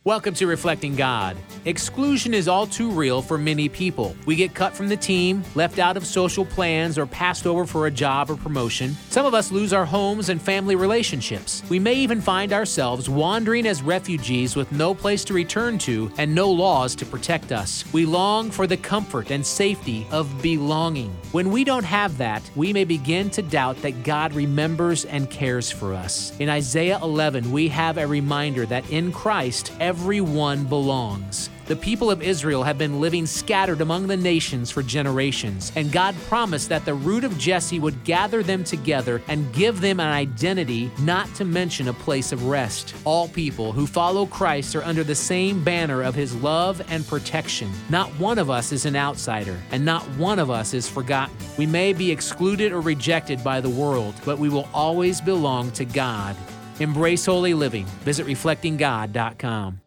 Welcome to Reflecting God. Exclusion is all too real for many people. We get cut from the team, left out of social plans, or passed over for a job or promotion. Some of us lose our homes and family relationships. We may even find ourselves wandering as refugees with no place to return to and no laws to protect us. We long for the comfort and safety of belonging. When we don't have that, we may begin to doubt that God remembers and cares for us. In Isaiah 11, we have a reminder that in Christ, everyone belongs. The people of Israel have been living scattered among the nations for generations, and God promised that the root of Jesse would gather them together and give them an identity, not to mention a place of rest. All people who follow Christ are under the same banner of His love and protection. Not one of us is an outsider, and not one of us is forgotten. We may be excluded or rejected by the world, but we will always belong to God. Embrace holy living. Visit reflectinggod.com.